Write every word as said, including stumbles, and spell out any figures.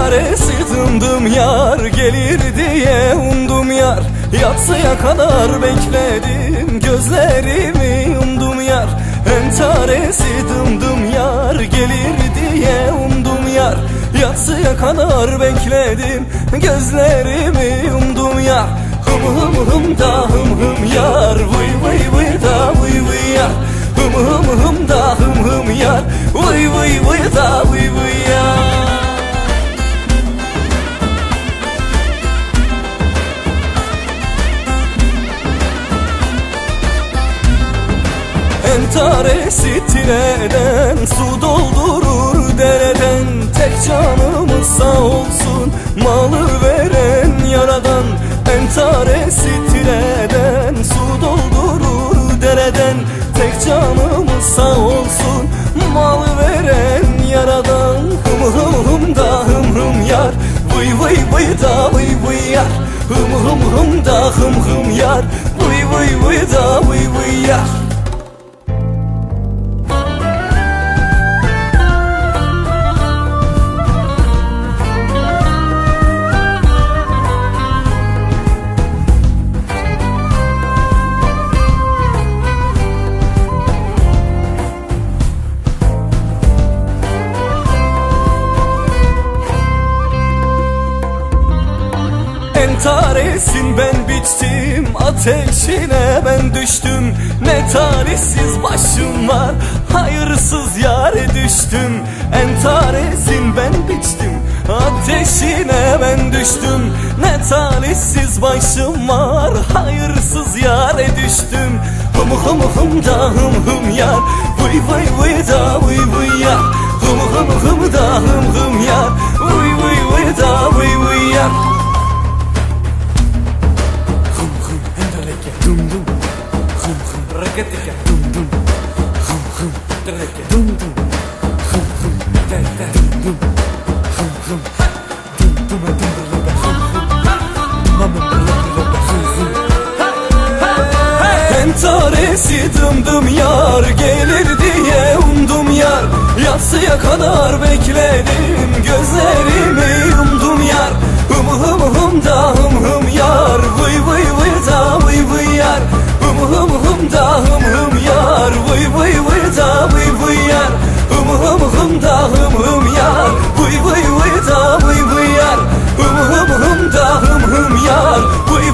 Entaresi dımdım yar, gelir diye umdum yar. Yatsıya kadar bekledim, gözlerimi yumdum yar. Entaresi dımdım yar, gelir diye umdum yar. Yatsıya kadar bekledim, gözlerimi yumdum yar. Hım hım hım da hım hım yar, vıy vıy vıy da vıy vıy yar. Hım hım hım da hım hım yar, vıy vıy vıy da vıy vıy yar. Entaresi tireden, su doldurur dereden. Tek canımız sağ olsun, malı veren yaradan. Entaresi tireden, su doldurur dereden. Tek canımız sağ olsun, malı veren yaradan. Hım hım hım da hım hım yar, vıy vıy vıy da vıy vıy yar. Hım hım hım da hım hım yar, vıy vıy vıy da vıy vıy yar. Entaresin ben biçtim, ateşine ben düştüm. Ne talihsiz başım var, hayırsız yâre düştüm. Entaresin ben biçtim, ateşine ben düştüm. Ne talihsiz başım var, hayırsız yâre düştüm. Hım hım hım da hım hım yar, vıy vıy vıy da vıy vıy yar. Hım hım hım da hım hım yar, vıy vıy vıy da vıy vıy yar. Dum dum, hum hum, rakatika, dum dum, hum hum, rakatika, dum dum, hum hum, rakatika, dum dum, hum hum, dum dum, dum dum, hum hum, mama mama hum hum. Entaresi dımdım yar, gelir diye umdum yar. Yatsıya kadar bekledim, gözlerimi yumdum yar. Hım hım hım da hım hım yar, vıy vıy vıy da vıy vıy yar. Hım hım hım da hım hım yar, vıy vıy vıy da vıy vıy yar. Hım hım hım da hım hım yar, vıy vıy vıy da vıy vıy yar. Hım hım hım da hım hım yar, vıy